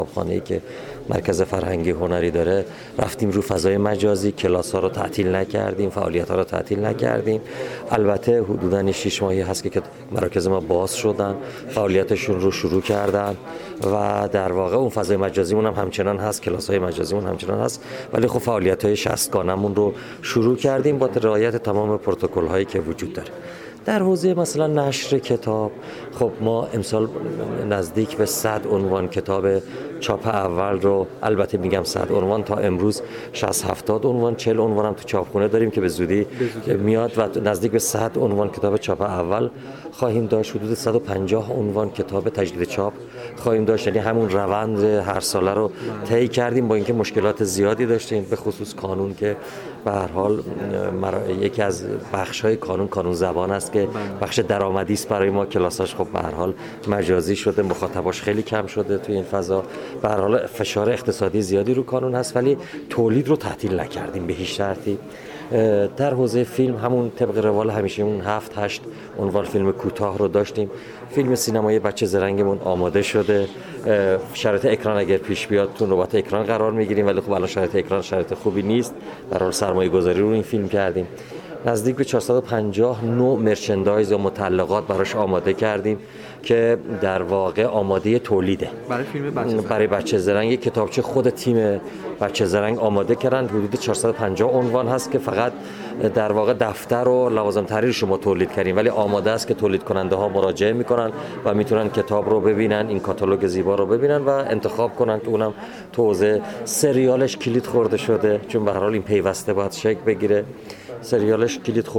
کتابخانه‌ای که مرکز فرهنگی هنری داره رفتیم رو فضای مجازی، کلاس‌ها رو تعطیل نکردیم، فعالیت‌ها رو تعطیل نکردیم. البته حدوداً 6 ماهی هست که مراکز ما باز شدن، فعالیتشون رو شروع کردن و در واقع اون فضای مجازیمون هم همچنان هست، کلاس‌های مجازیمون همچنان هست، ولی خب فعالیت‌های 60گانه‌مون رو شروع کردیم با رعایت تمام پروتکل‌هایی که وجود داره. در حوزه مثلا نشر کتاب، خب ما امسال نزدیک به 100 عنوان کتاب چاپ اول رو، البته میگم 100 عنوان، تا امروز 60-70 عنوان 40 عنوان هم تو چاپخونه داریم که به زودی میاد و نزدیک به 100 عنوان کتاب چاپ اول خواهیم داشت. حدود 150 عنوان کتاب تجدید چاپ خواهیم داشت. یعنی همون روند هر ساله رو طی کردیم، با اینکه مشکلات زیادی داشتیم، به خصوص قانون که به هر حال یکی از بخش‌های قانون زبان است که بخش درآمدی است برای ما. کلاساش خب به هر حال مجازی شده، مخاطباش خیلی کم شده توی این فضا. به هر حال فشار اقتصادی زیادی رو قانون هست، ولی تولید رو تعطیل نکردیم به هیچ شرطی. در حوزه فیلم همون طبق روال همیشه اون 7-8 عنوان فیلم کوتاه رو داشتیم. فیلم سینمایی بچه زرنگمون آماده شده. شرایط اکران اگر پیش بیاد تو نوبت اکران قرار میگیریم، ولی خب الان شرایط اکران شرایط خوبی نیست. در حال سرمایه گذاری رو این فیلم کردیم. نزدیک به 450 نوع مرچندایز و متعلقات براش آماده کردیم که در واقع آماده تولیده. برای فیلم بچه زرنگ، برای بچه زرنگ کتابچه خود تیم بچه زرنگ آماده کردن. حدود 450 عنوان هست که فقط در واقع دفتر و لوازم تحریرش ما تولید کردیم، ولی آماده است که تولید کننده ها مراجعه میکنن و میتونن کتاب رو ببینن، این کاتالوگ زیبا رو ببینن و انتخاب کنن که اونم تو حوزه سریالش کلید خورده شده، چون به هر حال این پیوسته باید شکل بگیره. سریالش کلید خورده